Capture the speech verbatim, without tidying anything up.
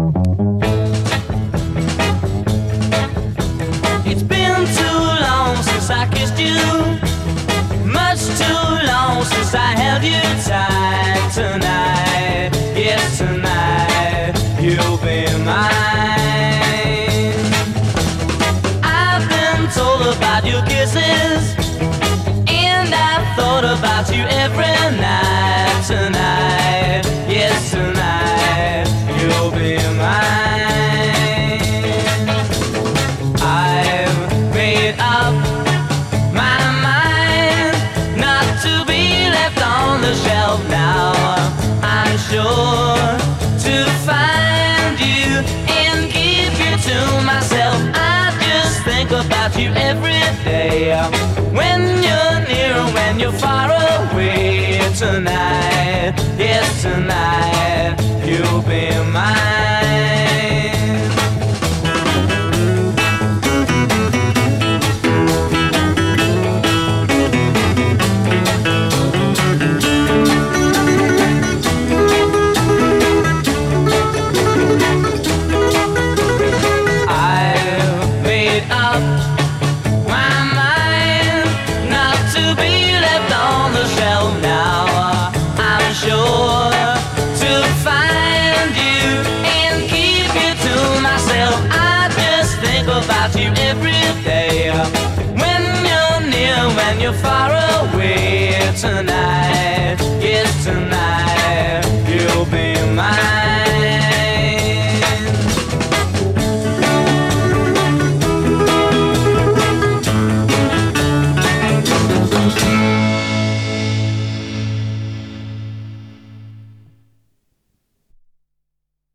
It's been too long since I kissed you, much too long since I held you tight. Tonight, yes tonight, you'll be mine. I've been told about your kisses, and I've thought about you every night. Tonight, yes tonight, you'll be mine. I've made up my mind not to be left on the shelf now. I'm sure to find you and give you to myself. I just think about you every day, when you're near and when you're far away. Tonight, yes tonight, you'll be mine. I've made up my mind not to be left on the shelf now. I'm sure to find you and keep you to myself. I just think about you every day, when you're near, when you're far away. Tonight, yes tonight,